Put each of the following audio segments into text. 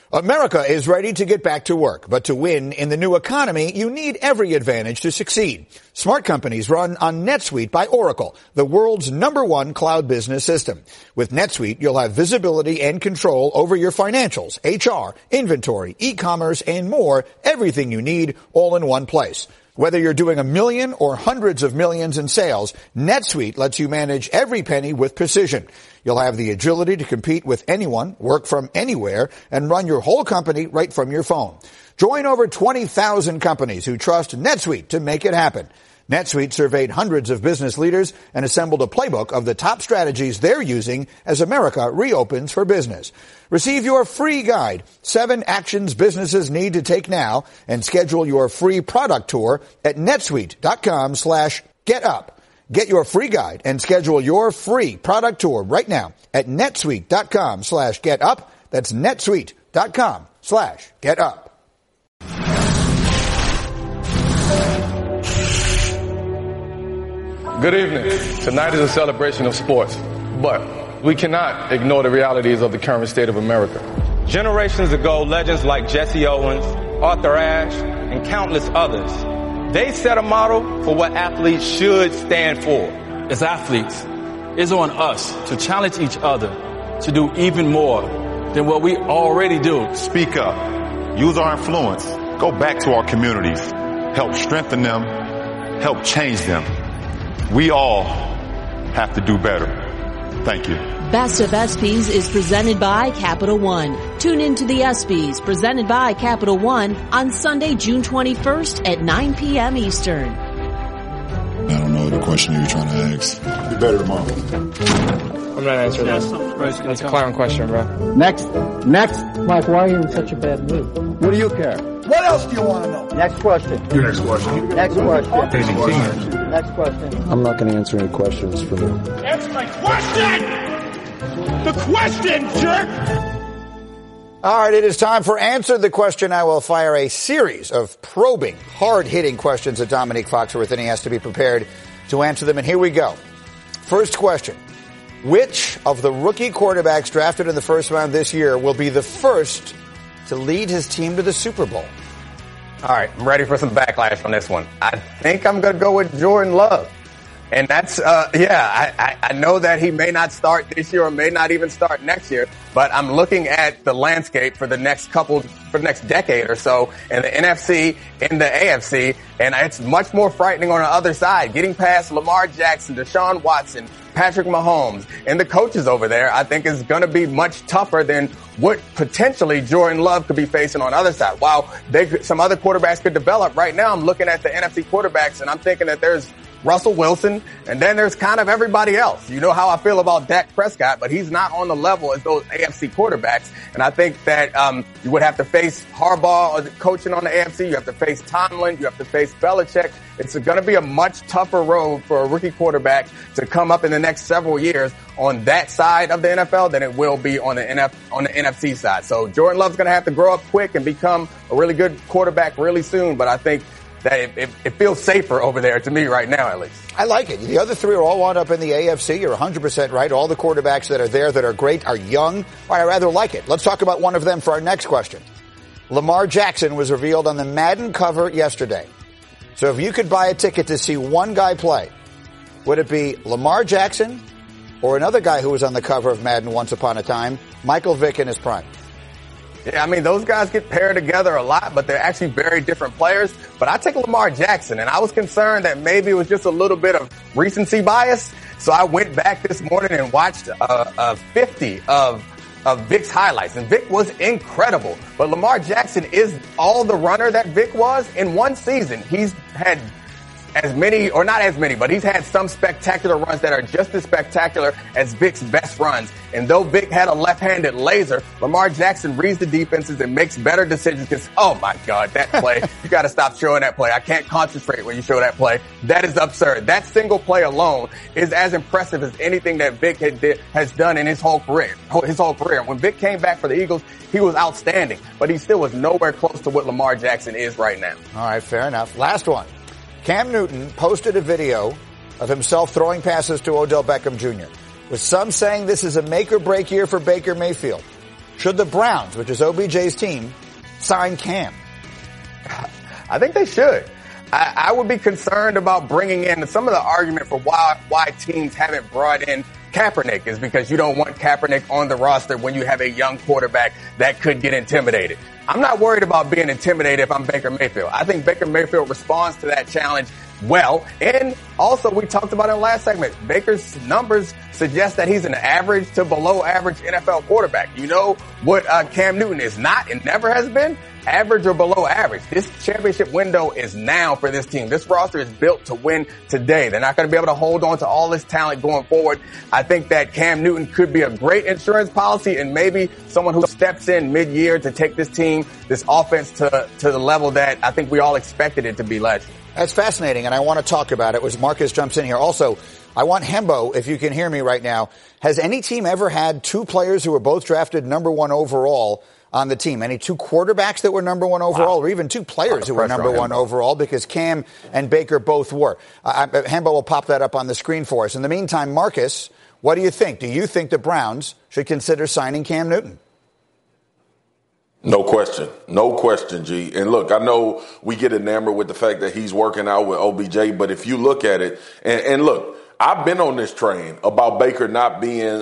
America is ready to get back to work, but to win in the new economy, you need every advantage to succeed. Smart companies run on NetSuite by Oracle, the world's #1 cloud business system. With NetSuite, you'll have visibility and control over your financials, HR, inventory, e-commerce, and more, everything you need all in one place. Whether you're doing $1 million or hundreds of millions in sales, NetSuite lets you manage every penny with precision. You'll have the agility to compete with anyone, work from anywhere, and run your whole company right from your phone. Join over 20,000 companies who trust NetSuite to make it happen. NetSuite surveyed hundreds of business leaders and assembled a playbook of the top strategies they're using as America reopens for business. Receive your free guide, 7 actions businesses need to take now, and schedule your free product tour at netsuite.com/getup. Get your free guide and schedule your free product tour right now at netsuite.com/getup. That's netsuite.com/getup. Good evening. Tonight is a celebration of sports, but we cannot ignore the realities of the current state of America. Generations ago, legends like Jesse Owens, Arthur Ashe, and countless others, they set a model for what athletes should stand for. As athletes, it's on us to challenge each other to do even more than what we already do. Speak up. Use our influence. Go back to our communities. Help strengthen them. Help change them. We all have to do better. Thank you. Best of ESPYs is presented by Capital One. Tune in to the ESPYs presented by Capital One on Sunday, June 21st at 9 p.m. Eastern. I don't know the question you were trying to ask. Be better tomorrow. I'm not answering that. That's a clown question, bro. Next. Mike, why are you in such a bad mood? What do you care? What else do you want to know? Next question. Your next question. Next question. Next question. I'm not going to answer any questions from you. Answer my question! The question, jerk! All right, it is time for Answer the Question. I will fire a series of probing, hard-hitting questions at Dominique Foxworth, and he has to be prepared to answer them. And here we go. First question. Which of the rookie quarterbacks drafted in the first round this year will be the first to lead his team to the Super Bowl? All right, I'm ready for some backlash on this one. I think I'm going to go with Jordan Love. And that's, I know that he may not start this year or may not even start next year, but I'm looking at the landscape for the next decade or so in the NFC, in the AFC, and it's much more frightening on the other side. Getting past Lamar Jackson, Deshaun Watson, Patrick Mahomes, and the coaches over there, I think is going to be much tougher than what potentially Jordan Love could be facing on the other side. While some other quarterbacks could develop, right now I'm looking at the NFC quarterbacks and I'm thinking that there's Russell Wilson, and then there's kind of everybody else. You know how I feel about Dak Prescott, but he's not on the level as those AFC quarterbacks. And I think that you would have to face Harbaugh coaching on the AFC. You have to face Tomlin. You have to face Belichick. It's going to be a much tougher road for a rookie quarterback to come up in the next several years on that side of the NFL than it will be on the NFC side. So Jordan Love's going to have to grow up quick and become a really good quarterback really soon. But I think that it feels safer over there to me right now, at least. I like it. The other three are all wound up in the AFC. You're 100% right. All the quarterbacks that are there that are great are young. I rather like it. Let's talk about one of them for our next question. Lamar Jackson was revealed on the Madden cover yesterday. So if you could buy a ticket to see one guy play, would it be Lamar Jackson or another guy who was on the cover of Madden once upon a time, Michael Vick in his prime? Yeah, I mean, those guys get paired together a lot, but they're actually very different players. But I take Lamar Jackson, and I was concerned that maybe it was just a little bit of recency bias. So I went back this morning and watched 50 of Vick's highlights, and Vick was incredible. But Lamar Jackson is all the runner that Vick was in one season. He's had as many, or not as many, but he's had some spectacular runs that are just as spectacular as Vick's best runs. And though Vick had a left-handed laser, Lamar Jackson reads the defenses and makes better decisions because, oh my God, that play, you got to stop showing that play. I can't concentrate when you show that play. That is absurd. That single play alone is as impressive as anything that Vick has done in his whole career. When Vick came back for the Eagles, he was outstanding, but he still was nowhere close to what Lamar Jackson is right now. All right, fair enough. Last one. Cam Newton posted a video of himself throwing passes to Odell Beckham Jr., with some saying this is a make-or-break year for Baker Mayfield. Should the Browns, which is OBJ's team, sign Cam? I think they should. I would be concerned about bringing in some of the argument for why teams haven't brought in Kaepernick is because you don't want Kaepernick on the roster when you have a young quarterback that could get intimidated. I'm not worried about being intimidated if I'm Baker Mayfield. I think Baker Mayfield responds to that challenge well. And also, we talked about in the last segment, Baker's numbers suggest that he's an average to below average NFL quarterback. You know what Cam Newton is not and never has been? Average or below average. This championship window is now for this team. This roster is built to win today. They're not going to be able to hold on to all this talent going forward. I think that Cam Newton could be a great insurance policy and maybe someone who steps in mid-year to take this team, this offense to the level that I think we all expected it to be last year. That's fascinating, and I want to talk about it as Marcus jumps in here. Also, I want Hembo, if you can hear me right now, has any team ever had two players who were both drafted number one overall on the team? Any two quarterbacks that were number one overall, or even two players who were number one overall, because Cam and Baker both were? Hembo will pop that up on the screen for us. In the meantime, Marcus, what do you think? Do you think the Browns should consider signing Cam Newton? No question. No question, G. And look, I know we get enamored with the fact that he's working out with OBJ, but if you look at it, and look, I've been on this train about Baker not being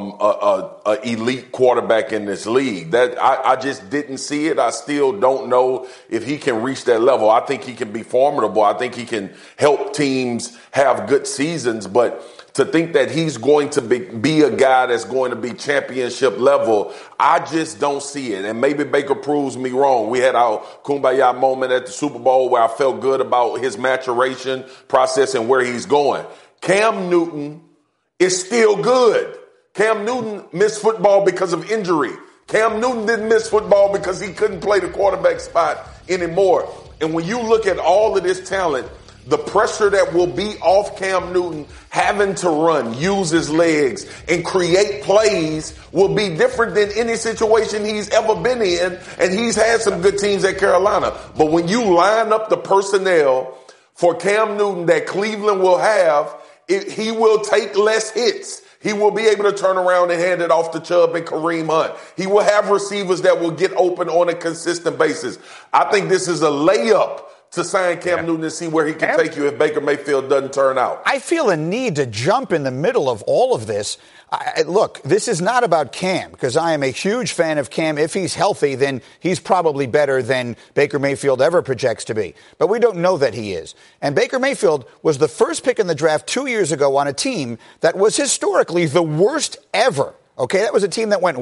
a elite quarterback in this league. That I just didn't see it. I still don't know if he can reach that level. I think he can be formidable. I think he can help teams have good seasons, but to think that he's going to be a guy that's going to be championship level, I just don't see it. And maybe Baker proves me wrong. We had our kumbaya moment at the Super Bowl where I felt good about his maturation process and where he's going. Cam Newton is still good. Cam Newton missed football because of injury. Cam Newton didn't miss football because he couldn't play the quarterback spot anymore. And when you look at all of this talent, the pressure that will be off Cam Newton having to run, use his legs, and create plays will be different than any situation he's ever been in. And he's had some good teams at Carolina. But when you line up the personnel for Cam Newton that Cleveland will have, he will take less hits. He will be able to turn around and hand it off to Chubb and Kareem Hunt. He will have receivers that will get open on a consistent basis. I think this is a layup to sign Cam Newton and see where he can take you if Baker Mayfield doesn't turn out. I feel a need to jump in the middle of all of this. Look, this is not about Cam, because I am a huge fan of Cam. If he's healthy, then he's probably better than Baker Mayfield ever projects to be. But we don't know that he is. And Baker Mayfield was the first pick in the draft 2 years ago on a team that was historically the worst ever. Okay, that was a team that went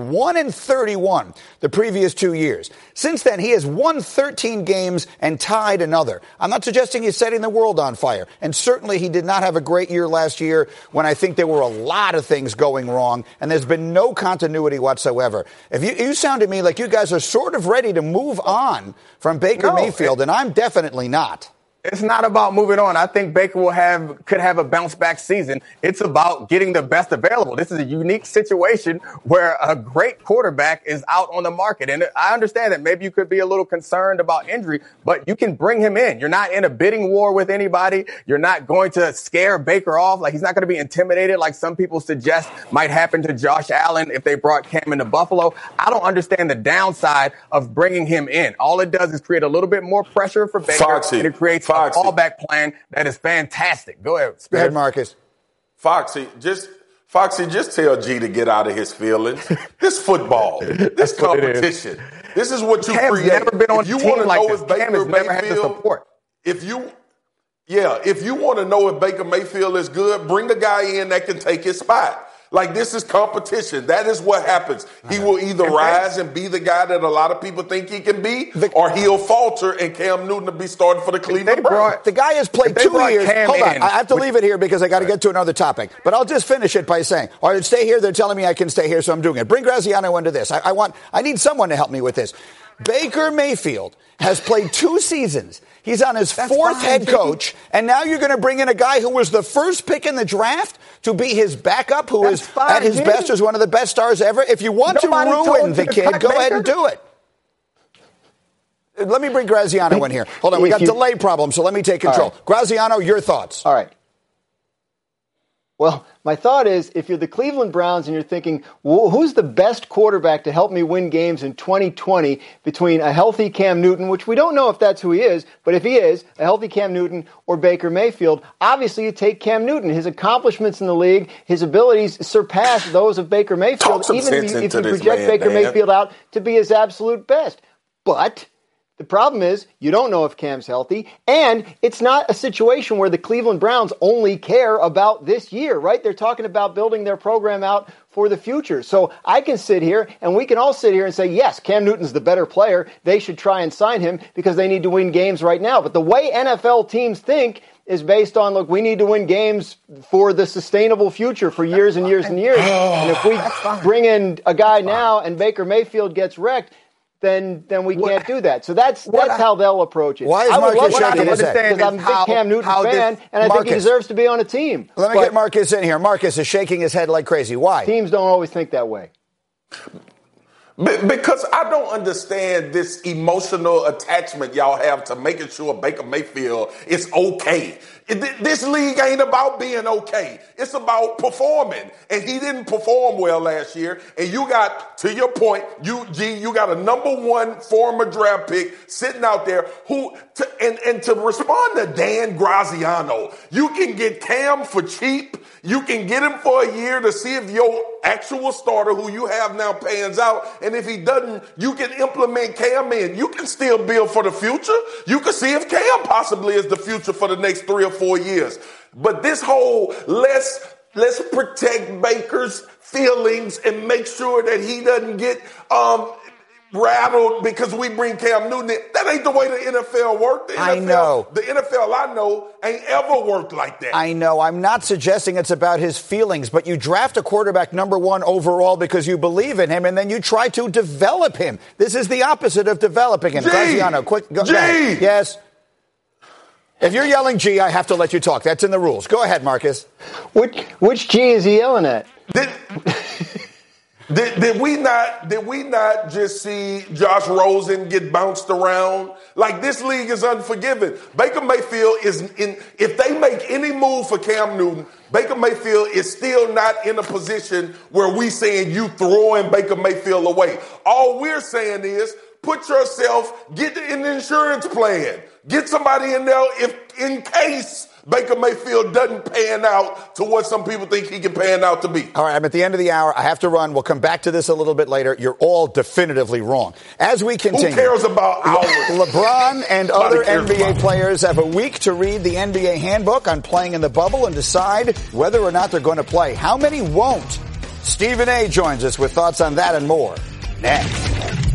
1-31 the previous 2 years. Since then, he has won 13 games and tied another. I'm not suggesting he's setting the world on fire. And certainly he did not have a great year last year when I think there were a lot of things going wrong, and there's been no continuity whatsoever. If you sound to me like you guys are sort of ready to move on from Baker Mayfield, and I'm definitely not. It's not about moving on. I think Baker could have a bounce back season. It's about getting the best available. This is a unique situation where a great quarterback is out on the market. And I understand that maybe you could be a little concerned about injury, but you can bring him in. You're not in a bidding war with anybody. You're not going to scare Baker off. Like, he's not going to be intimidated like some people suggest might happen to Josh Allen if they brought Cam into Buffalo. I don't understand the downside of bringing him in. All it does is create a little bit more pressure for Baker, and it creates a fallback plan that is fantastic. Go ahead. Go ahead, Marcus. Foxy, just tell G to get out of his feelings. This football, this competition, this is what you create. Never been on if you a team want to like know this, if Baker Cam has never had the Mayfield, support. if you want to know if Baker Mayfield is good, bring a guy in that can take his spot. Like, this is competition. That is what happens. He will either rise and be the guy that a lot of people think he can be, or he'll falter and Cam Newton will be starting for the Cleveland Browns. The guy has played 2 years. Hold on. I have to leave it here because I got to get to another topic. But I'll just finish it by saying, all right, stay here. They're telling me I can stay here, so I'm doing it. Bring Graziano into this. I need someone to help me with this. Baker Mayfield has played 2 seasons. He's on his fourth head coach, and now you're going to bring in a guy who was the first pick in the draft to be his backup, who is at his best, is one of the best stars ever. If you want to ruin the kid, go ahead and do it. Let me bring Graziano in here. Hold on, we got delay problems, so let me take control. Right. Graziano, your thoughts. All right. Well, my thought is, if you're the Cleveland Browns and you're thinking, well, who's the best quarterback to help me win games in 2020 between a healthy Cam Newton, which we don't know if that's who he is, but if he is, a healthy Cam Newton or Baker Mayfield, obviously you take Cam Newton. His accomplishments in the league, his abilities surpass those of Baker Mayfield, even if you project Baker Mayfield out to be his absolute best. But the problem is you don't know if Cam's healthy, and it's not a situation where the Cleveland Browns only care about this year, right? They're talking about building their program out for the future. So I can sit here, and we can all sit here and say, yes, Cam Newton's the better player. They should try and sign him because they need to win games right now. But the way NFL teams think is based on, look, we need to win games for the sustainable future for years and years and years. And if we bring in a guy now and Baker Mayfield gets wrecked, then we can't do that. So that's how they'll approach it. Why is Marcus shaking his head? Because I'm a big Cam Newton fan, and I think he deserves to be on a team. Let me get Marcus in here. Marcus is shaking his head like crazy. Why? Teams don't always think that way. Because I don't understand this emotional attachment y'all have to making sure Baker Mayfield is okay. This league ain't about being okay. It's about performing. And he didn't perform well last year. And you got, to your point, you got a number one former draft pick sitting out there and to respond to Dan Graziano, you can get Cam for cheap. You can get him for a year to see if your actual starter who you have now pans out. And if he doesn't, you can implement Cam in. You can still build for the future. You can see if Cam possibly is the future for the next 3 or 4 years. But this whole let's protect Baker's feelings and make sure that he doesn't get rattled because we bring Cam Newton in. That ain't the way the NFL works. I know. The NFL I know ain't ever worked like that. I know. I'm not suggesting it's about his feelings, but you draft a quarterback number one overall because you believe in him, and then you try to develop him. This is the opposite of developing him. Graziano, quick. Go ahead. Yes. If you're yelling G, I have to let you talk. That's in the rules. Go ahead, Marcus. Which G is he yelling at? Did we not just see Josh Rosen get bounced around? Like, this league is unforgiving. Baker Mayfield if they make any move for Cam Newton, Baker Mayfield is still not in a position where we saying you throwing Baker Mayfield away. All we're saying is put yourself, get an insurance plan. Get somebody in there in case Baker Mayfield doesn't pan out to what some people think he can pan out to be. All right, I'm at the end of the hour. I have to run. We'll come back to this a little bit later. You're all definitively wrong. As we continue. Who cares about ours? LeBron and other NBA players have a week to read the NBA handbook on playing in the bubble and decide whether or not they're going to play. How many won't? Stephen A. joins us with thoughts on that and more next.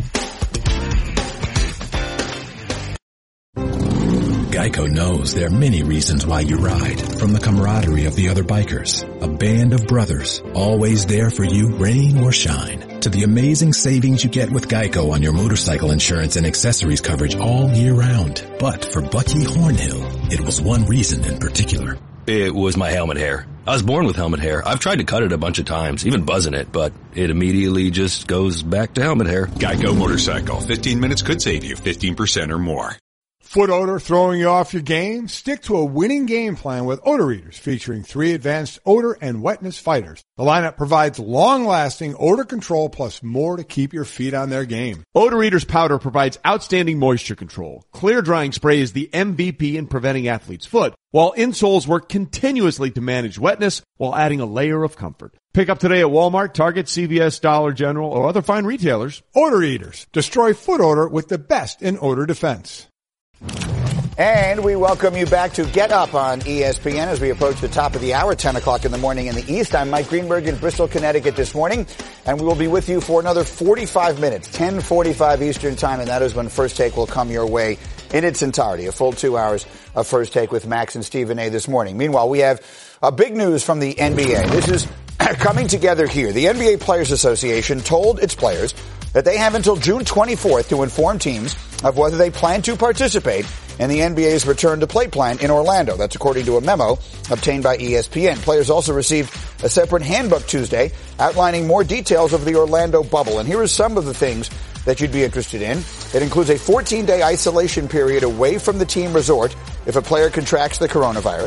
Geico knows there are many reasons why you ride. From the camaraderie of the other bikers, a band of brothers, always there for you, rain or shine, to the amazing savings you get with Geico on your motorcycle insurance and accessories coverage all year round. But for Bucky Hornhill, it was one reason in particular. It was my helmet hair. I was born with helmet hair. I've tried to cut it a bunch of times, even buzzing it, but it immediately just goes back to helmet hair. Geico Motorcycle. 15 minutes could save you 15% or more. Foot odor throwing you off your game? Stick to a winning game plan with Odor Eaters, featuring 3 advanced odor and wetness fighters. The lineup provides long-lasting odor control plus more to keep your feet on their game. Odor Eaters powder provides outstanding moisture control. Clear drying spray is the MVP in preventing athlete's foot, while insoles work continuously to manage wetness while adding a layer of comfort. Pick up today at Walmart, Target, CVS, Dollar General, or other fine retailers. Odor Eaters. Destroy foot odor with the best in odor defense. And we welcome you back to Get Up on ESPN as we approach the top of the hour, 10 o'clock in the morning in the East. I'm Mike Greenberg in Bristol, Connecticut this morning, and we will be with you for another 45 minutes, 10:45 Eastern Time, and that is when First Take will come your way in its entirety, a full 2 hours of First Take with Max and Stephen A. this morning. Meanwhile, we have big news from the NBA. This is coming together here. The NBA Players Association told its players that they have until June 24th to inform teams of whether they plan to participate in the NBA's return to play plan in Orlando. That's according to a memo obtained by ESPN. Players also received a separate handbook Tuesday outlining more details of the Orlando bubble. And here are some of the things that you'd be interested in. It includes a 14-day isolation period away from the team resort if a player contracts the coronavirus.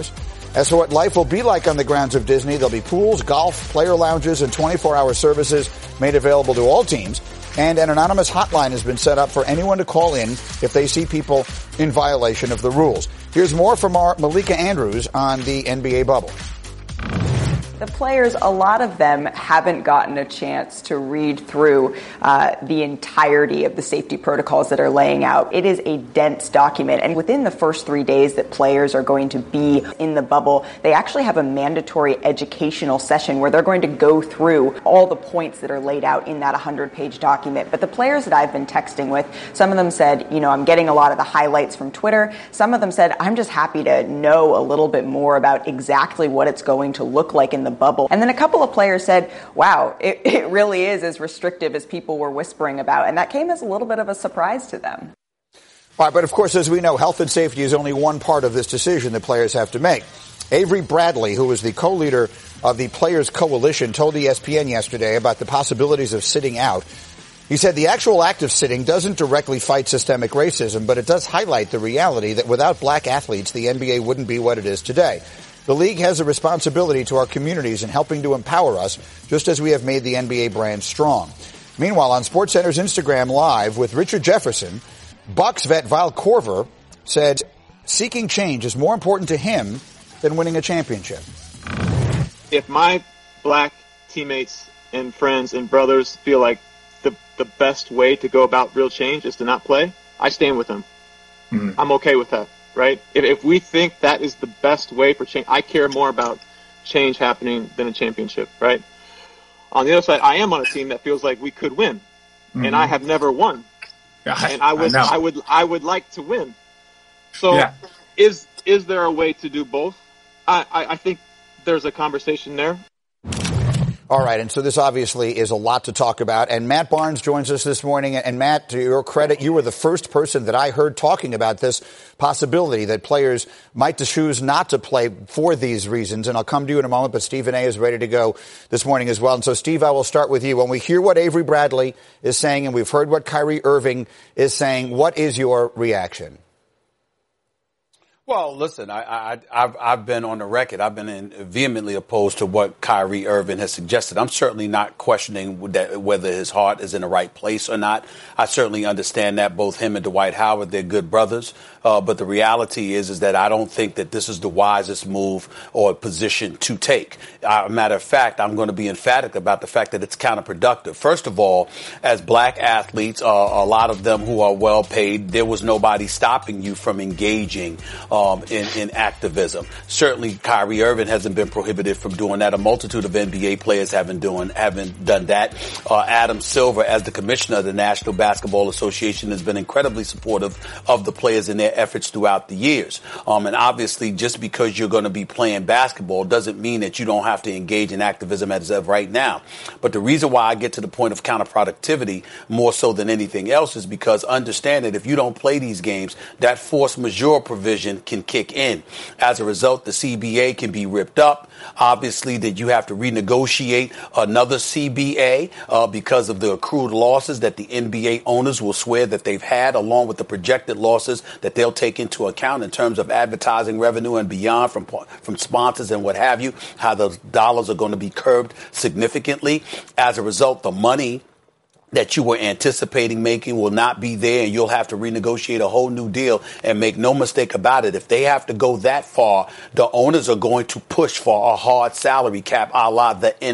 As for what life will be like on the grounds of Disney, there'll be pools, golf, player lounges, and 24-hour services made available to all teams. And an anonymous hotline has been set up for anyone to call in if they see people in violation of the rules. Here's more from our Malika Andrews on the NBA bubble. The players, a lot of them haven't gotten a chance to read through the entirety of the safety protocols that are laying out. It is a dense document, and within the first 3 days that players are going to be in the bubble, they actually have a mandatory educational session where they're going to go through all the points that are laid out in that 100-page document. But the players that I've been texting with, some of them said, I'm getting a lot of the highlights from Twitter. Some of them said, I'm just happy to know a little bit more about exactly what it's going to look like in the bubble. And then a couple of players said, wow, it really is as restrictive as people were whispering about. And that came as a little bit of a surprise to them. All right, but of course, as we know, health and safety is only one part of this decision that players have to make. Avery Bradley, who is the co-leader of the Players Coalition, told ESPN yesterday about the possibilities of sitting out. He said the actual act of sitting doesn't directly fight systemic racism, but it does highlight the reality that without black athletes, the NBA wouldn't be what it is today. The league has a responsibility to our communities in helping to empower us, just as we have made the NBA brand strong. Meanwhile, on SportsCenter's Instagram Live with Richard Jefferson, Bucks vet Val Korver said seeking change is more important to him than winning a championship. If my black teammates and friends and brothers feel like the best way to go about real change is to not play, I stand with them. Mm-hmm. I'm okay with that. Right? If we think that is the best way for change, I care more about change happening than a championship, right? On the other side, I am on a team that feels like we could win, and I have never won, and I would like to win. So, is there a way to do both? I think there's a conversation there. All right, and so this obviously is a lot to talk about. And Matt Barnes joins us this morning. And Matt, to your credit, you were the first person that I heard talking about this possibility that players might choose not to play for these reasons. And I'll come to you in a moment, but Stephen A. is ready to go this morning as well. And so, Steve, I will start with you. When we hear what Avery Bradley is saying and we've heard what Kyrie Irving is saying, what is your reaction? Well, listen, I've been on the record. I've been vehemently opposed to what Kyrie Irving has suggested. I'm certainly not questioning whether his heart is in the right place or not. I certainly understand that both him and Dwight Howard, they're good brothers. But the reality is that I don't think that this is the wisest move or position to take. Matter of fact, I'm going to be emphatic about the fact that it's counterproductive. First of all, as black athletes, a lot of them who are well paid, there was nobody stopping you from engaging in activism. Certainly, Kyrie Irving hasn't been prohibited from doing that. A multitude of NBA players haven't done that. Adam Silver, as the commissioner of the National Basketball Association, has been incredibly supportive of the players in their efforts throughout the years. And obviously, just because you're going to be playing basketball doesn't mean that you don't have to engage in activism as of right now. But the reason why I get to the point of counterproductivity more so than anything else is because understand that if you don't play these games, that force majeure provision can kick in. As a result, the CBA can be ripped up. Obviously, that you have to renegotiate another CBA because of the accrued losses that the NBA owners will swear that they've had, along with the projected losses that they'll take into account in terms of advertising revenue and beyond from sponsors and what have you, how those dollars are going to be curbed significantly. As a result, the money that you were anticipating making will not be there, and you'll have to renegotiate a whole new deal. And make no mistake about it, if they have to go that far, the owners are going to push for a hard salary cap a la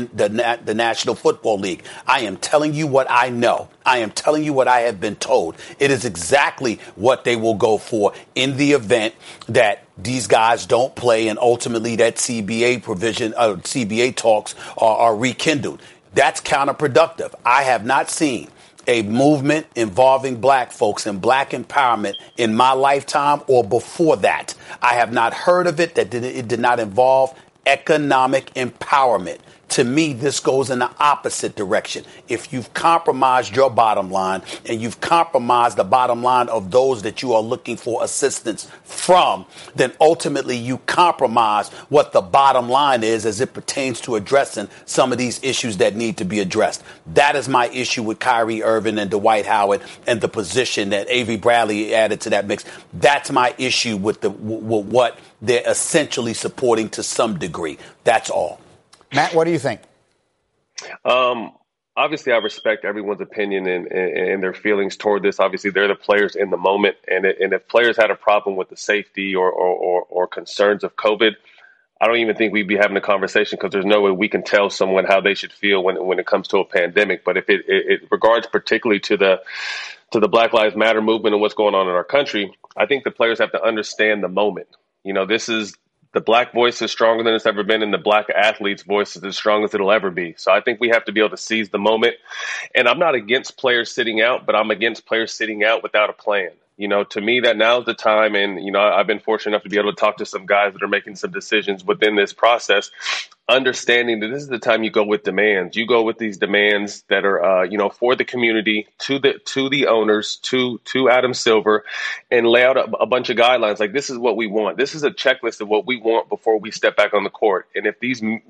the National Football League. I am telling you what I know. I am telling you what I have been told. It is exactly what they will go for in the event that these guys don't play and ultimately that CBA provision, CBA talks are rekindled. That's counterproductive. I have not seen a movement involving black folks and black empowerment in my lifetime or before that. I have not heard of it, it did not involve economic empowerment. To me, this goes in the opposite direction. If you've compromised your bottom line and you've compromised the bottom line of those that you are looking for assistance from, then ultimately you compromise what the bottom line is as it pertains to addressing some of these issues that need to be addressed. That is my issue with Kyrie Irving and Dwight Howard and the position that Avery Bradley added to that mix. That's my issue with what they're essentially supporting to some degree. That's all. Matt, what do you think? Obviously, I respect everyone's opinion and their feelings toward this. Obviously, they're the players in the moment. And if players had a problem with the safety or concerns of COVID, I don't even think we'd be having a conversation because there's no way we can tell someone how they should feel when it comes to a pandemic. But if it regards particularly to the Black Lives Matter movement and what's going on in our country, I think the players have to understand the moment. You know, this is the black voice is stronger than it's ever been, and the black athlete's voice is as strong as it'll ever be. So I think we have to be able to seize the moment. And I'm not against players sitting out, but I'm against players sitting out without a plan. You know, to me, that now's the time. And, you know, I've been fortunate enough to be able to talk to some guys that are making some decisions within this process, understanding that this is the time you go with demands. You go with these demands that are, you know, for the community, to the owners, to Adam Silver, and lay out a bunch of guidelines. Like, this is what we want. This is a checklist of what we want before we step back on the court. And if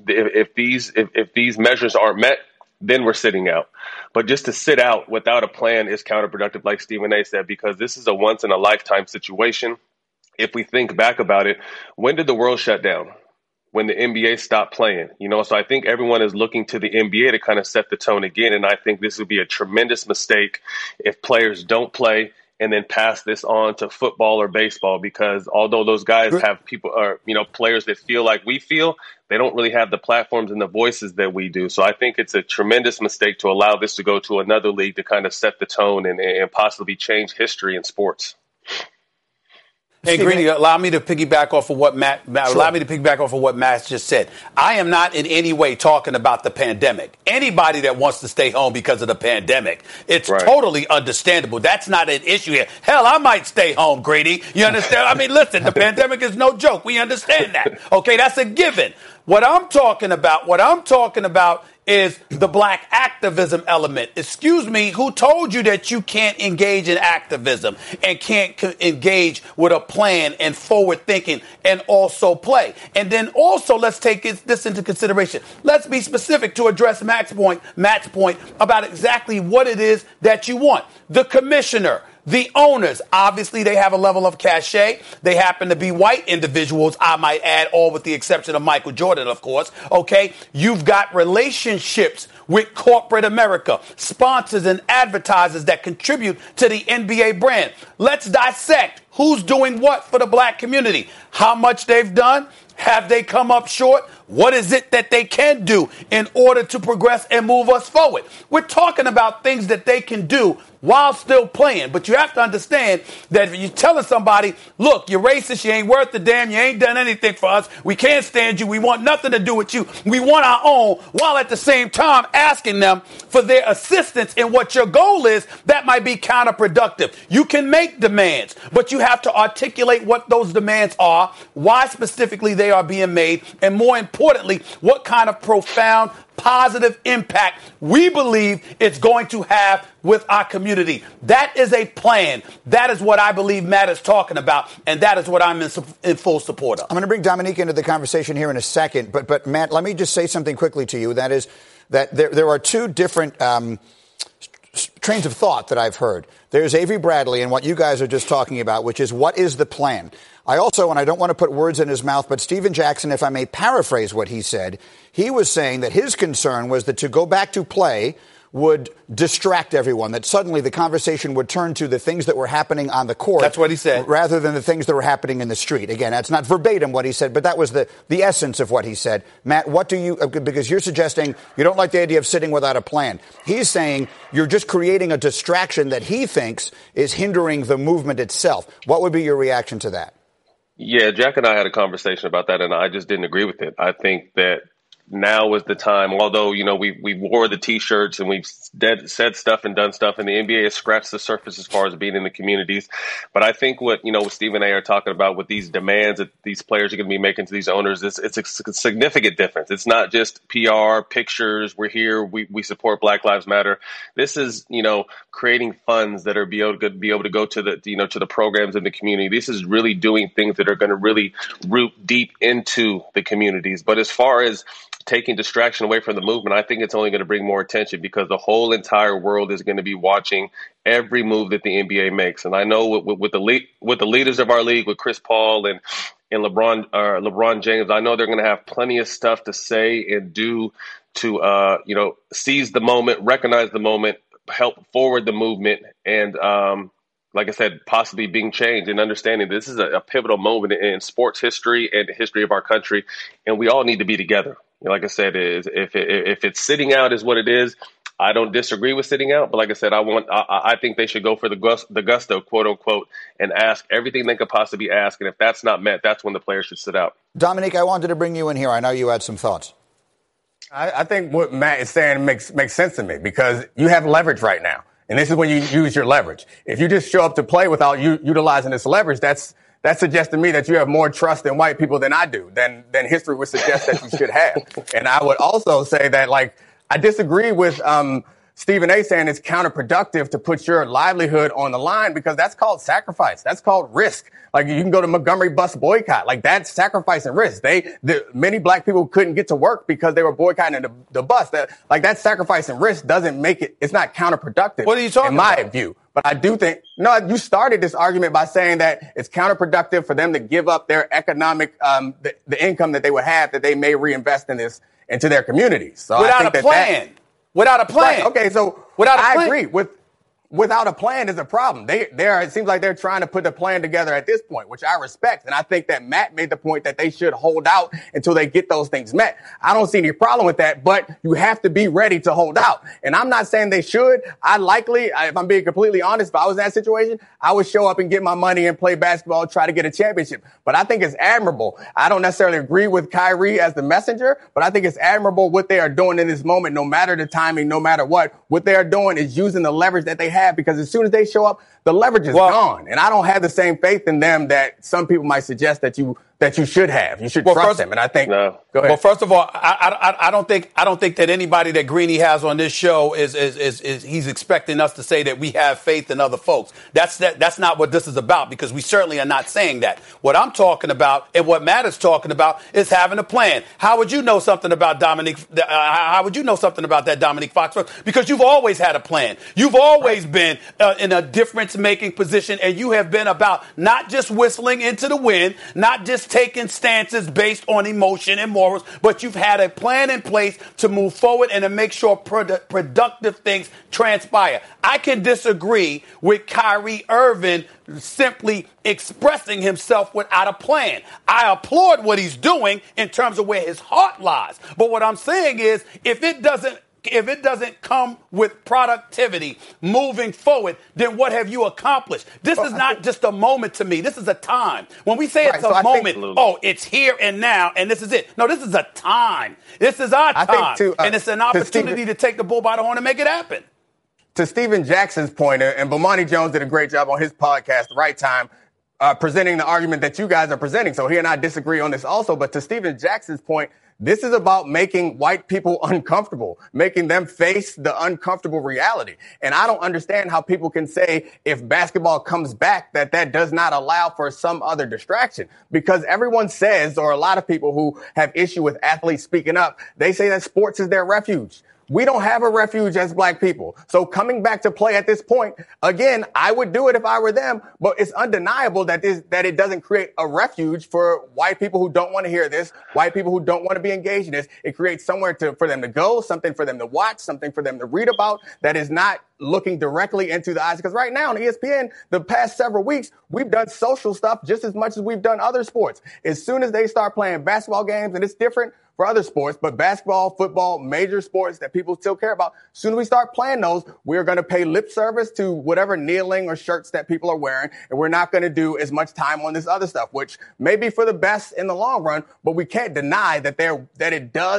these measures aren't met, then we're sitting out. But just to sit out without a plan is counterproductive, like Stephen A. said, because this is a once-in-a-lifetime situation. If we think back about it, when did the world shut down? When the NBA stopped playing. You know, so I think everyone is looking to the NBA to kind of set the tone again. And I think this would be a tremendous mistake if players don't play and then pass this on to football or baseball, because although those guys have people, or, you know, players that feel like we feel, they don't really have the platforms and the voices that we do. So I think it's a tremendous mistake to allow this to go to another league to kind of set the tone and possibly change history in sports. Hey, Greeny, allow me to piggyback off of what Matt just said. I am not in any way talking about the pandemic. Anybody that wants to stay home because of the pandemic, it's totally understandable. That's not an issue here. Hell, I might stay home, Greeny. You understand? I mean, listen, the pandemic is no joke. We understand that. Okay, that's a given. What I'm talking about is the black activism element. Excuse me, who told you that you can't engage in activism and can't engage with a plan and forward thinking and also play? And then also let's take this into consideration. Let's be specific to address Matt's point about exactly what it is that you want. The commissioner, the owners, obviously they have a level of cachet. They happen to be white individuals, I might add, all with the exception of Michael Jordan, of course. Okay, you've got relationships with corporate America, sponsors and advertisers that contribute to the NBA brand. Let's dissect who's doing what for the black community, how much they've done. Have they come up short? What is it that they can do in order to progress and move us forward? We're talking about things that they can do while still playing. But you have to understand that if you're telling somebody, look, you're racist, you ain't worth a damn, you ain't done anything for us, we can't stand you, we want nothing to do with you, we want our own, while at the same time asking them for their assistance in what your goal is, that might be counterproductive. You can make demands, but you have to articulate what those demands are, why specifically they are being made, and more importantly, what kind of profound positive impact we believe it's going to have with our community. That is a plan. That is what I believe Matt is talking about, and that is what I'm in full support of. I'm going to bring Dominique into the conversation here in a second, but Matt, let me just say something quickly to you. That is that there are two different trains of thought that I've heard. There's Avery Bradley and what you guys are just talking about, which is what is the plan? I also, and I don't want to put words in his mouth, but Stephen Jackson, if I may paraphrase what he said, he was saying that his concern was that to go back to play would distract everyone, that suddenly the conversation would turn to the things that were happening on the court. That's what he said. Rather than the things that were happening in the street. Again, that's not verbatim what he said, but that was the essence of what he said. Matt, what do you, because you're suggesting you don't like the idea of sitting without a plan. He's saying you're just creating a distraction that he thinks is hindering the movement itself. What would be your reaction to that? Yeah, Jack and I had a conversation about that, and I just didn't agree with it. I think that now is the time. Although, we wore the T-shirts and we've said stuff and done stuff, and the NBA has scratched the surface as far as being in the communities. But I think what Stephen A. are talking about with these demands that these players are going to be making to these owners, it's a significant difference. It's not just PR, pictures. We're here. We support Black Lives Matter. This is, creating funds that are be able to go to the programs in the community. This is really doing things that are going to really root deep into the communities. But as far as taking distraction away from the movement, I think it's only going to bring more attention because the whole entire world is going to be watching every move that the NBA makes. And I know with the leaders of our league, with Chris Paul and LeBron James, I know they're going to have plenty of stuff to say and do to seize the moment, recognize the moment, help forward the movement, and like I said, possibly being changed and understanding this is a pivotal moment in sports history and the history of our country, and we all need to be together. Like I said, if it's sitting out is what it is, I don't disagree with sitting out. But like I said, I think they should go for the gusto, quote unquote, and ask everything they could possibly ask. And if that's not met, that's when the players should sit out. Dominique, I wanted to bring you in here. I know you had some thoughts. I think what Matt is saying makes sense to me because you have leverage right now. And this is when you use your leverage. If you just show up to play without utilizing this leverage, that suggests to me that you have more trust in white people than I do, than history would suggest that you should have. And I would also say that, I disagree with Stephen A. saying it's counterproductive to put your livelihood on the line because that's called sacrifice. That's called risk. You can go to Montgomery bus boycott. That's sacrifice and risk. Many black people couldn't get to work because they were boycotting the bus. That sacrifice and risk doesn't make it, it's not counterproductive. What are you talking about? In my view. But I do think, you started this argument by saying that it's counterproductive for them to give up their economic, the income that they would have that they may reinvest in this into their communities. So without a plan. Without a plan. Right, okay, so I agree without a plan is a problem. It seems like they're trying to put the plan together at this point, which I respect. And I think that Matt made the point that they should hold out until they get those things met. I don't see any problem with that, but you have to be ready to hold out. And I'm not saying they should. If I'm being completely honest, if I was in that situation, I would show up and get my money and play basketball, try to get a championship. But I think it's admirable. I don't necessarily agree with Kyrie as the messenger, but I think it's admirable what they are doing in this moment, no matter the timing, no matter what. What they are doing is using the leverage that they have, because as soon as they show up, the leverage is gone. And I don't have the same faith in them that some people might suggest that you should have. You should trust them. And I think, go ahead. Well, first of all, I don't think that anybody that Greeny has on this show is he's expecting us to say that we have faith in other folks. That's not what this is about, because we certainly are not saying that. What I'm talking about and what Matt is talking about is having a plan. How would you know something about Dominique? How would you know something about that, Dominique Foxworth? Because you've always had a plan. You've always been in a difference-making position, and you have been about not just whistling into the wind, not just taking stances based on emotion and morals, but you've had a plan in place to move forward and to make sure productive things transpire. I can disagree with Kyrie Irving simply expressing himself without a plan. I applaud what he's doing in terms of where his heart lies. But what I'm saying is, if it doesn't come with productivity moving forward, then what have you accomplished? This is not just a moment to me. This is a time. When we say it's a moment, it's here and now, and this is it. No, this is a time. This is our time. And it's an opportunity to take the bull by the horn and make it happen. To Stephen Jackson's point, and Bomani Jones did a great job on his podcast, The Right Time, presenting the argument that you guys are presenting. So he and I disagree on this also. But to Stephen Jackson's point, this is about making white people uncomfortable, making them face the uncomfortable reality. And I don't understand how people can say if basketball comes back that does not allow for some other distraction, because everyone says, or a lot of people who have issue with athletes speaking up, they say that sports is their refuge. We don't have a refuge as black people. So coming back to play at this point, again, I would do it if I were them, but it's undeniable that it doesn't create a refuge for white people who don't want to hear this, white people who don't want to be engaged in this. It creates somewhere for them to go, something for them to watch, something for them to read about that is not looking directly into the eyes. Because right now on ESPN, the past several weeks, we've done social stuff just as much as we've done other sports. As soon as they start playing basketball games, and it's different for other sports, but basketball, football, major sports that people still care about, as soon as we start playing those, we're going to pay lip service to whatever kneeling or shirts that people are wearing, and we're not going to do as much time on this other stuff, which may be for the best in the long run, but we can't deny that it does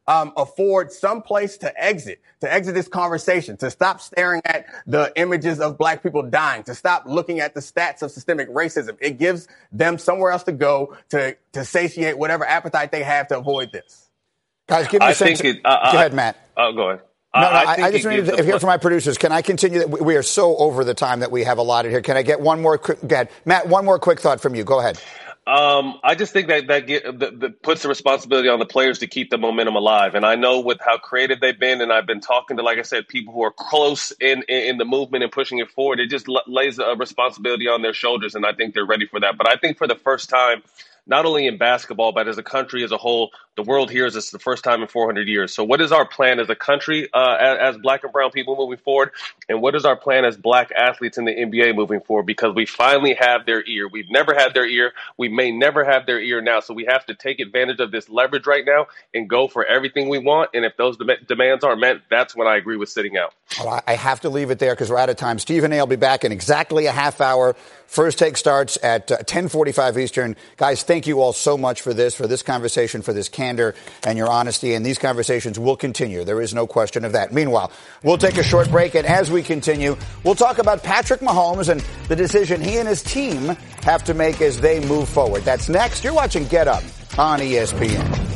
afford some place to exit this conversation, to stop staring at the images of black people dying, to stop looking at the stats of systemic racism. It gives them somewhere else to go to satiate whatever appetite they have to avoid this. Guys, give me a sense. Go ahead, Matt. Go ahead. I just need to hear from my producers. Can I continue? We are so over the time that we have allotted here. Can I get one more quick? Go ahead. Matt, one more quick thought from you. Go ahead. I just think that puts the responsibility on the players to keep the momentum alive. And I know with how creative they've been, and I've been talking to, like I said, people who are close in the movement and pushing it forward, it just lays a responsibility on their shoulders, and I think they're ready for that. But I think for the first time, not only in basketball, but as a country as a whole, the world hears this the first time in 400 years. So what is our plan as a country, as black and brown people moving forward? And what is our plan as black athletes in the NBA moving forward? Because we finally have their ear. We've never had their ear. We may never have their ear now. So we have to take advantage of this leverage right now and go for everything we want. And if those demands aren't met, that's when I agree with sitting out. Well, I have to leave it there because we're out of time. Stephen A. will be back in exactly a half hour. First Take starts at 10:45 Eastern. Guys, thank you all so much for this conversation, for this candor and your honesty. And these conversations will continue. There is no question of that. Meanwhile, we'll take a short break. And as we continue, we'll talk about Patrick Mahomes and the decision he and his team have to make as they move forward. That's next. You're watching Get Up on ESPN.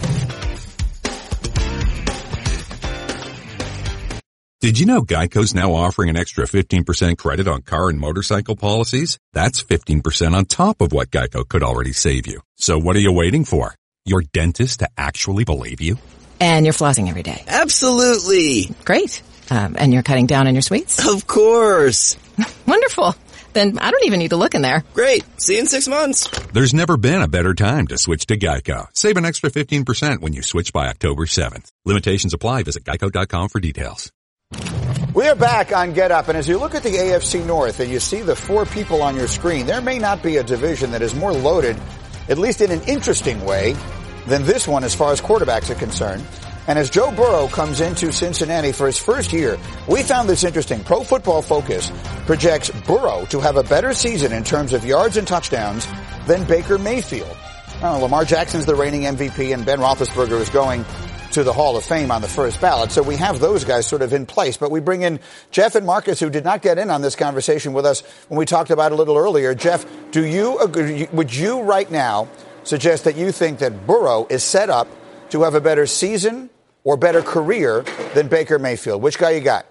Did you know Geico's now offering an extra 15% credit on car and motorcycle policies? That's 15% on top of what Geico could already save you. So what are you waiting for? Your dentist to actually believe you? And you're flossing every day. Absolutely. Great. And you're cutting down on your sweets? Of course. Wonderful. Then I don't even need to look in there. Great. See you in 6 months. There's never been a better time to switch to Geico. Save an extra 15% when you switch by October 7th. Limitations apply. Visit geico.com for details. We are back on Get Up, and as you look at the AFC North and you see the four people on your screen, there may not be a division that is more loaded, at least in an interesting way, than this one as far as quarterbacks are concerned. And as Joe Burrow comes into Cincinnati for his first year, we found this interesting. Pro Football Focus projects Burrow to have a better season in terms of yards and touchdowns than Baker Mayfield. Lamar Jackson's the reigning MVP, and Ben Roethlisberger is going to the Hall of Fame on the first ballot. So we have those guys sort of in place. But we bring in Jeff and Marcus, who did not get in on this conversation with us when we talked about it a little earlier. Jeff, do you agree? Would you right now suggest that you think that Burrow is set up to have a better season or better career than Baker Mayfield? Which guy you got?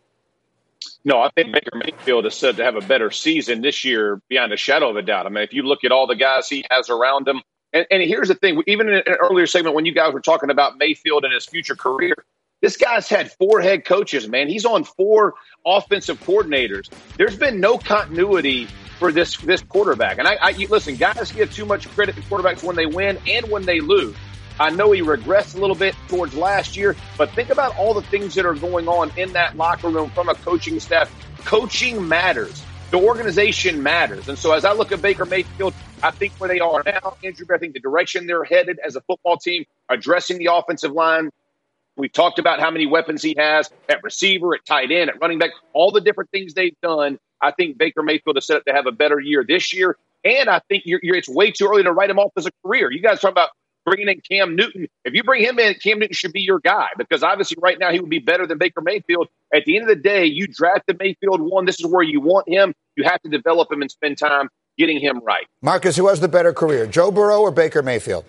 No, I think Baker Mayfield is said to have a better season this year beyond a shadow of a doubt. I mean, if you look at all the guys he has around him, and here's the thing, even in an earlier segment when you guys were talking about Mayfield and his future career, this guy's had 4 head coaches, man. He's on 4 offensive coordinators. There's been no continuity for this quarterback. And I listen, guys give too much credit to quarterbacks when they win and when they lose. I know he regressed a little bit towards last year, but think about all the things that are going on in that locker room from a coaching staff. Coaching matters. The organization matters. And so as I look at Baker Mayfield, I think where they are now, Andrew, I think the direction they're headed as a football team, addressing the offensive line. We've talked about how many weapons he has at receiver, at tight end, at running back, all the different things they've done. I think Baker Mayfield is set up to have a better year this year. And I think it's way too early to write him off as a career. You guys talk about bringing in Cam Newton. If you bring him in, Cam Newton should be your guy because obviously right now he would be better than Baker Mayfield. At the end of the day, you drafted Mayfield 1. This is where you want him. You have to develop him and spend time getting him right. Marcus, who has the better career, Joe Burrow or Baker Mayfield?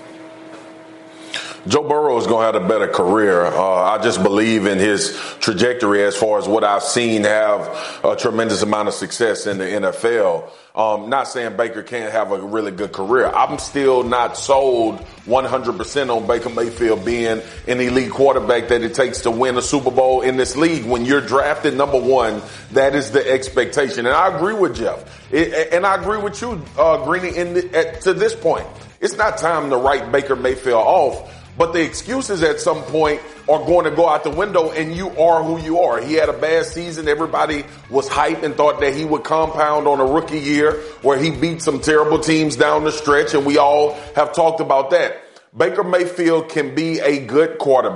Joe Burrow is going to have a better career. I just believe in his trajectory as far as what I've seen have a tremendous amount of success in the NFL. Not saying Baker can't have a really good career. I'm still not sold 100% on Baker Mayfield being an elite quarterback that it takes to win a Super Bowl in this league. When you're drafted number 1, that is the expectation. And I agree with Jeff. And I agree with you, Greeny, to this point. It's not time to write Baker Mayfield off. But the excuses at some point are going to go out the window, and you are who you are. He had a bad season. Everybody was hyped and thought that he would compound on a rookie year where he beat some terrible teams down the stretch, and we all have talked about that. Baker Mayfield can be a good quarterback.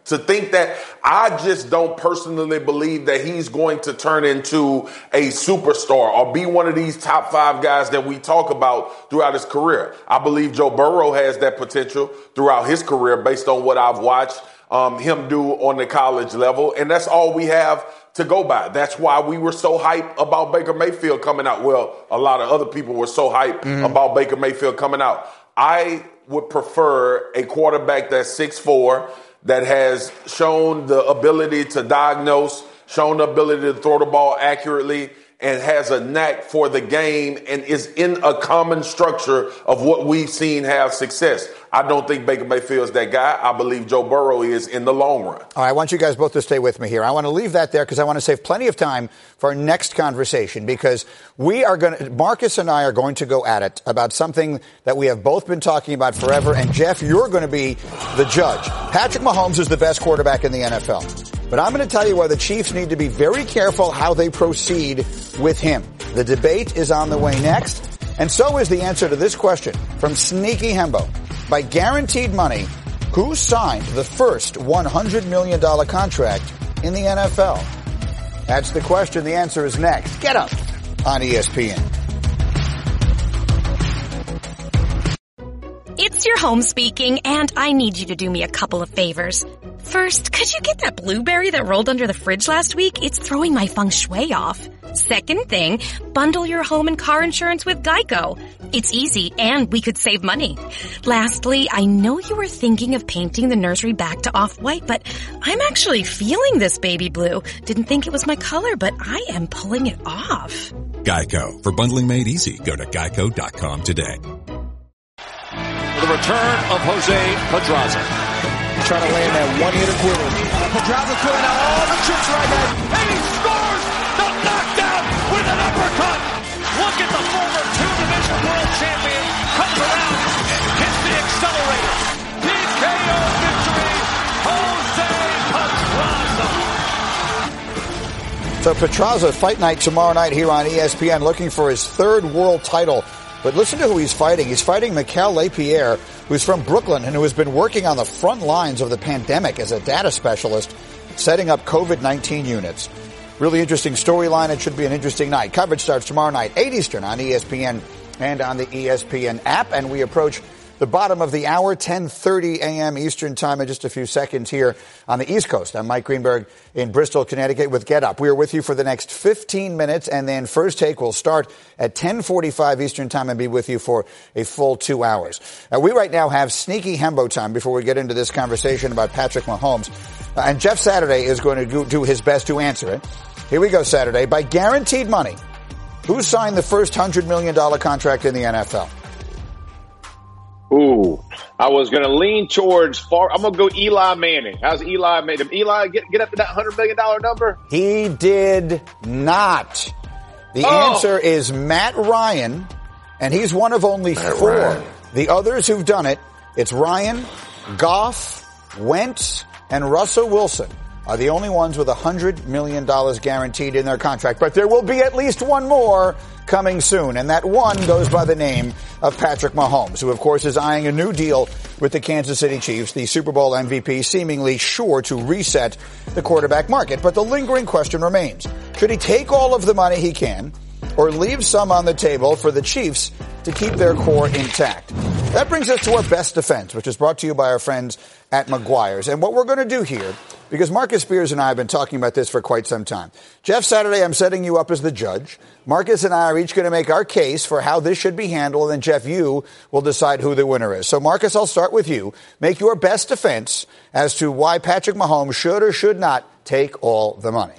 To think that I just don't personally believe that he's going to turn into a superstar or be one of these top 5 guys that we talk about throughout his career. I believe Joe Burrow has that potential throughout his career based on what I've watched him do on the college level. And that's all we have to go by. That's why we were so hyped about Baker Mayfield coming out. Well, a lot of other people were so hyped about Baker Mayfield coming out. I would prefer a quarterback that's 6'4", that has shown the ability to diagnose, shown the ability to throw the ball accurately, and has a knack for the game and is in a common structure of what we've seen have success. I don't think Baker Mayfield is that guy. I believe Joe Burrow is in the long run. All right, I want you guys both to stay with me here. I want to leave that there because I want to save plenty of time for our next conversation because Marcus and I are going to go at it about something that we have both been talking about forever. And Jeff, you're going to be the judge. Patrick Mahomes is the best quarterback in the NFL. But I'm going to tell you why the Chiefs need to be very careful how they proceed with him. The debate is on the way next. And so is the answer to this question from Sneaky Hembo. By guaranteed money, who signed the first $100 million contract in the NFL? That's the question. The answer is next. Get up on ESPN. It's your home speaking, and I need you to do me a couple of favors. First, could you get that blueberry that rolled under the fridge last week? It's throwing my feng shui off. Second thing, bundle your home and car insurance with Geico. It's easy, and we could save money. Lastly, I know you were thinking of painting the nursery back to off-white, but I'm actually feeling this baby blue. Didn't think it was my color, but I am pulling it off. Geico. For bundling made easy, go to geico.com today. The return of Jose Pedraza. Trying to land that one-hitter quitter. Pedraza putting out all the chips right now. And he scores the knockdown with an uppercut. Look at the former 2-division world champion. Comes around and hits the accelerator. TKO victory. Jose Pedraza. So Pedraza, fight night tomorrow night here on ESPN, looking for his 3rd world title. But listen to who he's fighting. He's fighting Mikel Lapierre, who's from Brooklyn and who has been working on the front lines of the pandemic as a data specialist, setting up COVID-19 units. Really interesting storyline. It should be an interesting night. Coverage starts tomorrow night, 8 Eastern on ESPN and on the ESPN app. And we approach the bottom of the hour, 10:30 a.m. Eastern time in just a few seconds here on the East Coast. I'm Mike Greenberg in Bristol, Connecticut with Get Up. We are with you for the next 15 minutes, and then First Take will start at 10:45 Eastern time and be with you for a full 2 hours. We right now have Sneaky Hembo time before we get into this conversation about Patrick Mahomes. And Jeff Saturday is going to do his best to answer it. Here we go, Saturday. By guaranteed money, who signed the first $100 million contract in the NFL? Ooh, I was going to lean towards I'm going to go Eli Manning. How's Eli Manning? Did Eli get up to that $100 million number? He did not. The answer is Matt Ryan, and he's one of only 4. The others who've done it, it's Ryan, Goff, Wentz, and Russell Wilson are the only ones with $100 million guaranteed in their contract. But there will be at least one more coming soon, and that one goes by the name of Patrick Mahomes, who, of course, is eyeing a new deal with the Kansas City Chiefs, the Super Bowl MVP, seemingly sure to reset the quarterback market. But the lingering question remains. Should he take all of the money he can or leave some on the table for the Chiefs to keep their core intact? That brings us to our best defense, which is brought to you by our friends at Maguire's. And what we're going to do here, because Marcus Spears and I have been talking about this for quite some time. Jeff, Saturday, I'm setting you up as the judge. Marcus and I are each going to make our case for how this should be handled, and then, Jeff, you will decide who the winner is. So, Marcus, I'll start with you. Make your best defense as to why Patrick Mahomes should or should not take all the money.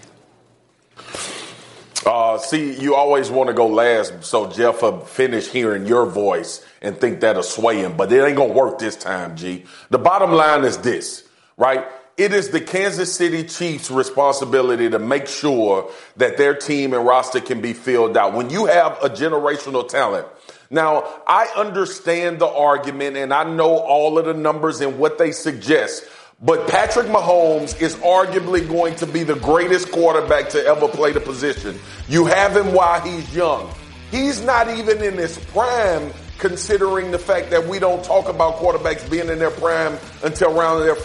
See, you always want to go last, so Jeff will finish hearing your voice and think that'll sway him. But it ain't going to work this time, G. The bottom line is this, right? It is the Kansas City Chiefs' responsibility to make sure that their team and roster can be filled out. When you have a generational talent, now I understand the argument and I know all of the numbers and what they suggest, but Patrick Mahomes is arguably going to be the greatest quarterback to ever play the position. You have him while he's young. He's not even in his prime, considering the fact that we don't talk about quarterbacks being in their prime until around their 5th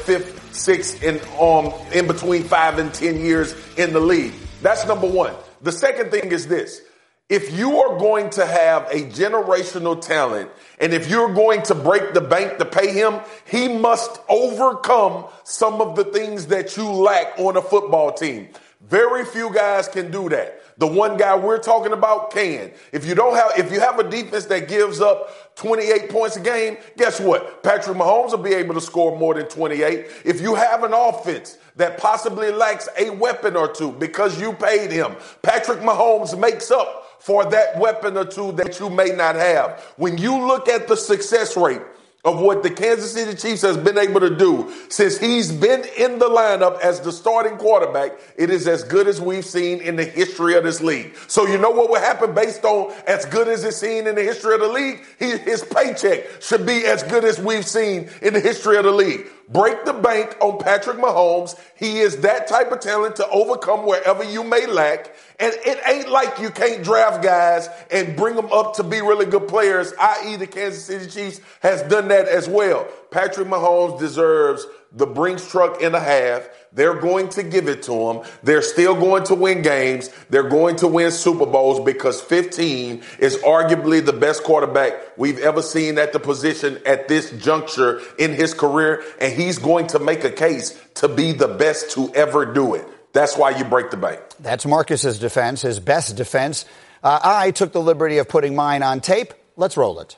6 in between 5 and 10 years in the league. That's number one. The second thing is this. If you are going to have a generational talent, and if you're going to break the bank to pay him, he must overcome some of the things that you lack on a football team. Very few guys can do that. The one guy we're talking about can. If you have a defense that gives up 28 points a game, guess what? Patrick Mahomes will be able to score more than 28. If you have an offense that possibly lacks a weapon or two because you paid him, Patrick Mahomes makes up for that weapon or two that you may not have. When you look at the success rate of what the Kansas City Chiefs has been able to do since he's been in the lineup as the starting quarterback, it is as good as we've seen in the history of this league. So you know what will happen based on as good as it's seen in the history of the league? His paycheck should be as good as we've seen in the history of the league. Break the bank on Patrick Mahomes. He is that type of talent to overcome wherever you may lack. And it ain't like you can't draft guys and bring them up to be really good players, i.e. the Kansas City Chiefs has done that as well. Patrick Mahomes deserves the Brinks truck and a half. They're going to give it to him. They're still going to win games. They're going to win Super Bowls because 15 is arguably the best quarterback we've ever seen at the position at this juncture in his career. And he's going to make a case to be the best to ever do it. That's why you break the bank. That's Marcus's defense, his best defense. I took the liberty of putting mine on tape. Let's roll it.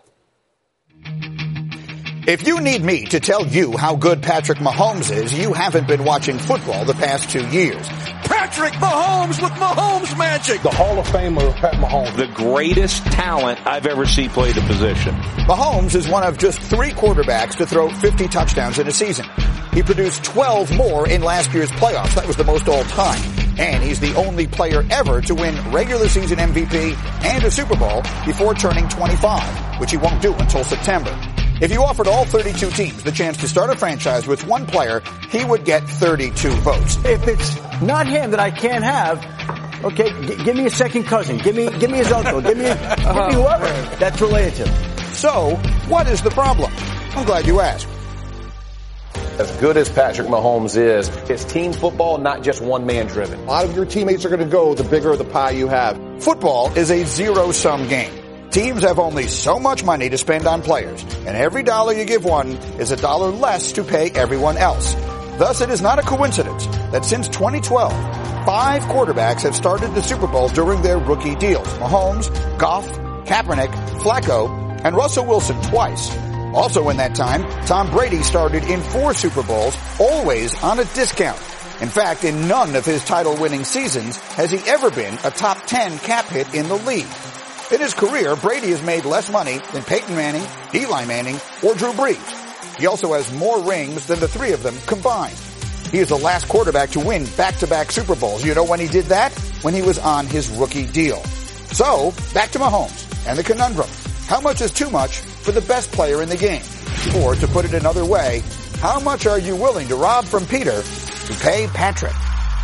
If you need me to tell you how good Patrick Mahomes is, you haven't been watching football the past 2 years. Patrick Mahomes with Mahomes magic. The Hall of Famer, Pat Mahomes. The greatest talent I've ever seen play the position. Mahomes is one of just 3 quarterbacks to throw 50 touchdowns in a season. He produced 12 more in last year's playoffs. That was the most all time. And he's the only player ever to win regular season MVP and a Super Bowl before turning 25, which he won't do until September. If you offered all 32 teams the chance to start a franchise with one player, he would get 32 votes. If it's not him that I can't have, okay, give me a second cousin. Give me his uncle. Give me whoever that's related to him. So, what is the problem? I'm glad you asked. As good as Patrick Mahomes is, it's team football, not just one-man driven. A lot of your teammates are going to go the bigger the pie you have. Football is a zero-sum game. Teams have only so much money to spend on players, and every dollar you give one is a dollar less to pay everyone else. Thus, it is not a coincidence that since 2012, 5 quarterbacks have started the Super Bowl during their rookie deals. Mahomes, Goff, Kaepernick, Flacco, and Russell Wilson twice. Also in that time, Tom Brady started in 4 Super Bowls, always on a discount. In fact, in none of his title-winning seasons has he ever been a top 10 cap hit in the league. In his career, Brady has made less money than Peyton Manning, Eli Manning, or Drew Brees. He also has more rings than the 3 of them combined. He is the last quarterback to win back-to-back Super Bowls. You know when he did that? When he was on his rookie deal. So, back to Mahomes and the conundrum. How much is too much for the best player in the game? Or, to put it another way, how much are you willing to rob from Peter to pay Patrick?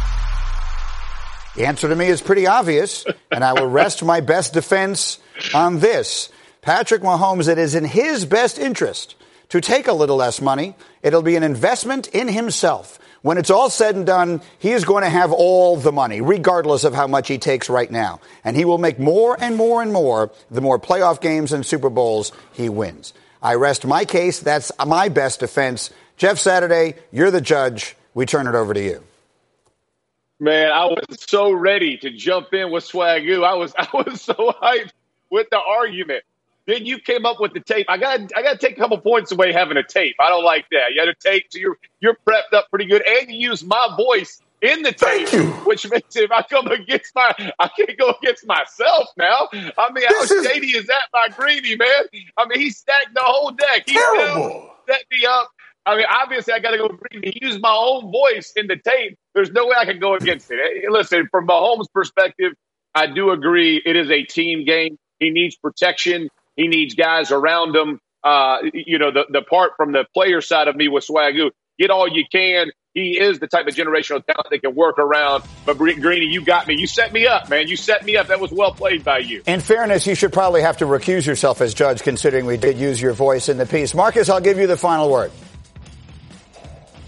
The answer to me is pretty obvious, and I will rest my best defense on this. Patrick Mahomes, it is in his best interest to take a little less money. It'll be an investment in himself. When it's all said and done, he is going to have all the money, regardless of how much he takes right now. And he will make more and more and more the more playoff games and Super Bowls he wins. I rest my case. That's my best defense. Jeff Saturday, you're the judge. We turn it over to you. Man, I was so ready to jump in with Swagoo. I was so hyped with the argument. Then you came up with the tape. I got to take a couple points away having a tape. I don't like that. You had a tape, so you're prepped up pretty good, and you use my voice in the tape, which makes it, if I come against I can't go against myself now. I mean, how shady is that by Greeny, man? I mean, he stacked the whole deck. He still set me up. I mean, obviously, I got to go Greeny. He used my own voice in the tape. There's no way I can go against it. Listen, from Mahomes' perspective, I do agree it is a team game. He needs protection. He needs guys around him. The part from the player side of me with Swagoo, get all you can. He is the type of generational talent that can work around. But Greeny, you got me. You set me up, man. You set me up. That was well played by you. In fairness, you should probably have to recuse yourself as judge, considering we did use your voice in the piece. Marcus, I'll give you the final word.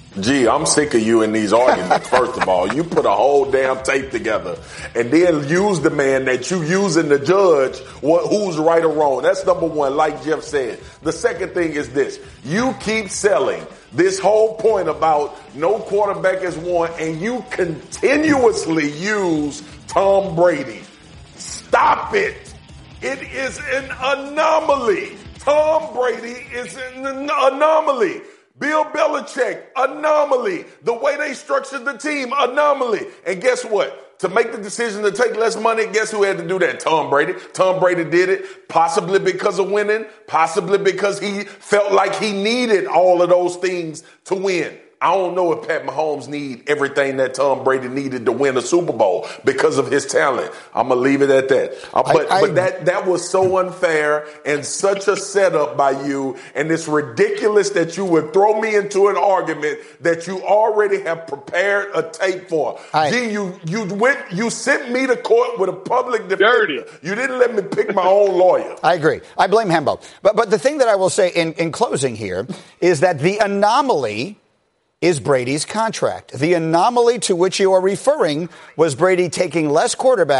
Gee, I'm sick of you in these arguments, first of all. You put a whole damn tape together and then use the man that you using to judge who's right or wrong. That's number one, like Jeff said. The second thing is this. You keep selling this whole point about no quarterback has won, and you continuously use Tom Brady. Stop it. It is an anomaly. Tom Brady is an anomaly. Bill Belichick, anomaly. The way they structured the team, anomaly. And guess what? To make the decision to take less money, guess who had to do that? Tom Brady. Tom Brady did it, possibly because of winning, possibly because he felt like he needed all of those things to win. I don't know if Pat Mahomes need everything that Tom Brady needed to win a Super Bowl because of his talent. I'm going to leave it at that. But that was so unfair and such a setup by you. And it's ridiculous that you would throw me into an argument that you already have prepared a tape for. Gee, you sent me to court with a public defender. You didn't let me pick my own lawyer. I agree. I blame Hembo. But the thing that I will say in closing here is that the anomaly is Brady's contract. The anomaly to which you are referring was Brady taking less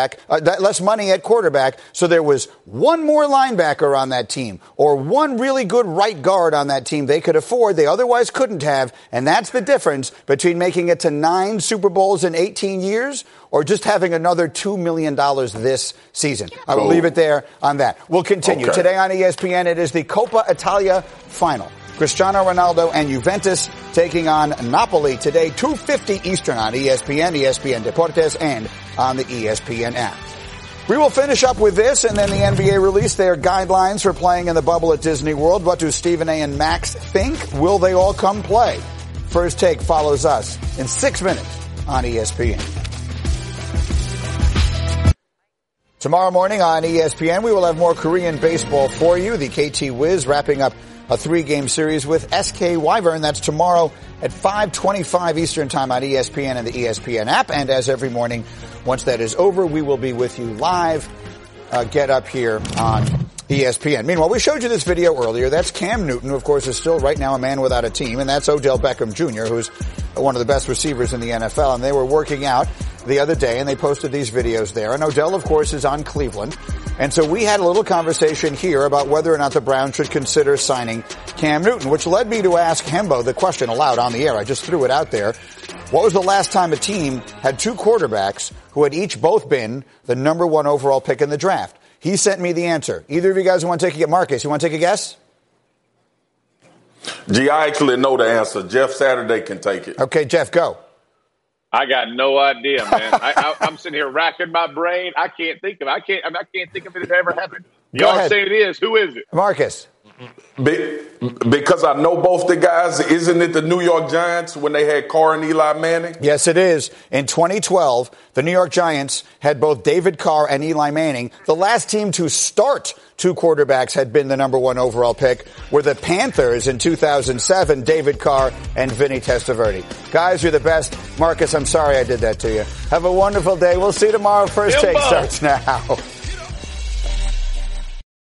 money at quarterback, so there was one more linebacker on that team or one really good right guard on that team they could afford, they otherwise couldn't have, and that's the difference between making it to 9 Super Bowls in 18 years or just having another $2 million this season. I will leave it there on that. We'll continue. Okay. Today on ESPN, it is the Coppa Italia final. Cristiano Ronaldo and Juventus taking on Napoli today, 2:50 Eastern on ESPN, ESPN Deportes, and on the ESPN app. We will finish up with this, and then the NBA released their guidelines for playing in the bubble at Disney World. What do Stephen A. and Max think? Will they all come play? First Take follows us in 6 minutes on ESPN. Tomorrow morning on ESPN, we will have more Korean baseball for you. The KT Wiz wrapping up a 3-game series with SK Wyvern. That's tomorrow at 5:25 Eastern Time on ESPN and the ESPN app. And as every morning, once that is over, we will be with you live. Get up here on ESPN. Meanwhile, we showed you this video earlier. That's Cam Newton, who, of course, is still right now a man without a team. And that's Odell Beckham Jr., who's one of the best receivers in the NFL. And they were working out the other day, and they posted these videos there. And Odell, of course, is on Cleveland. And so we had a little conversation here about whether or not the Browns should consider signing Cam Newton, which led me to ask Hembo the question aloud on the air. I just threw it out there. What was the last time a team had 2 quarterbacks who had each both been the number 1 overall pick in the draft? He sent me the answer. Either of you guys want to take a guess? Marcus, you want to take a guess? Gee, I actually know the answer. Jeff Saturday can take it. Okay, Jeff, go. I got no idea, man. I'm sitting here racking my brain. I can't think of it. I can't think of it if it ever happened. Y'all say it is. Who is it? Marcus. Because I know both the guys, isn't it the New York Giants when they had Carr and Eli Manning? Yes, it is. In 2012, the New York Giants had both David Carr and Eli Manning. The last team to start 2 quarterbacks had been the number 1 overall pick were the Panthers in 2007, David Carr and Vinny Testaverde. Guys, you're the best. Marcus, I'm sorry I did that to you. Have a wonderful day. We'll see you tomorrow. First Take starts now.